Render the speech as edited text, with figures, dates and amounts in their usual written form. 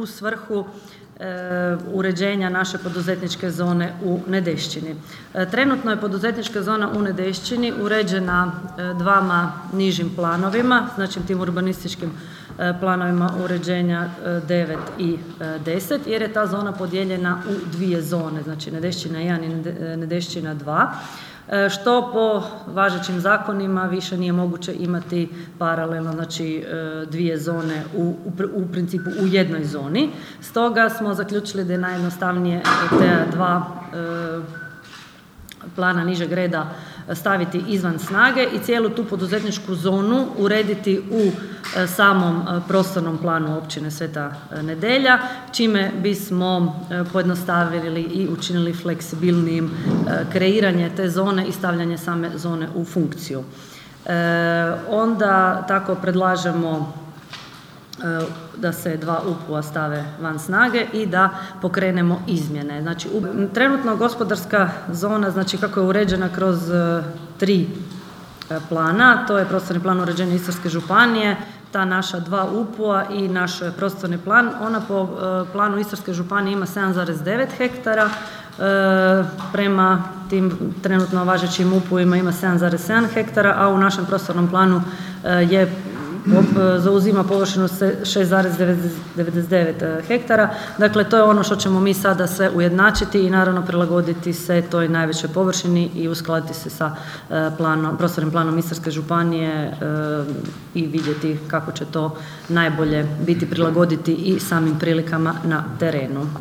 u svrhu uređenja naše poduzetničke zone u Nedešćini. Trenutno je poduzetnička zona u Nedešćini uređena dvama nižim planovima, znači tim urbanističkim planovima uređenja 9 i 10, jer je ta zona podijeljena u dvije zone, znači Nedešćina 1 i Nedešćina 2, što po važećim zakonima više nije moguće imati paralelno, znači dvije zone u principu u jednoj zoni. Stoga smo zaključili da je najjednostavnije te dva plana nižeg reda staviti izvan snage i cijelu tu poduzetničku zonu urediti u samom prostornom planu općine Sveta Nedelja, čime bismo pojednostavili i učinili fleksibilnijim kreiranje te zone i stavljanje same zone u funkciju. Onda tako predlažemo da se dva UPU-a stave van snage i da pokrenemo izmjene. Znači, trenutno gospodarska zona, znači kako je uređena kroz 3 plana, to je prostorni plan uređenja Istarske županije, ta naša dva UPU-a i naš prostorni plan, ona po planu Istarske županije ima 7,9 hektara, prema tim trenutno važećim UPU-ima ima 7,7 hektara, a u našem prostornom planu zauzima površinu 6,99 hektara. Dakle, to je ono što ćemo mi sada sve ujednačiti i naravno prilagoditi se toj najvećoj površini i uskladiti se sa prostornim planom Istarske županije i vidjeti kako će to najbolje biti prilagoditi i samim prilikama na terenu.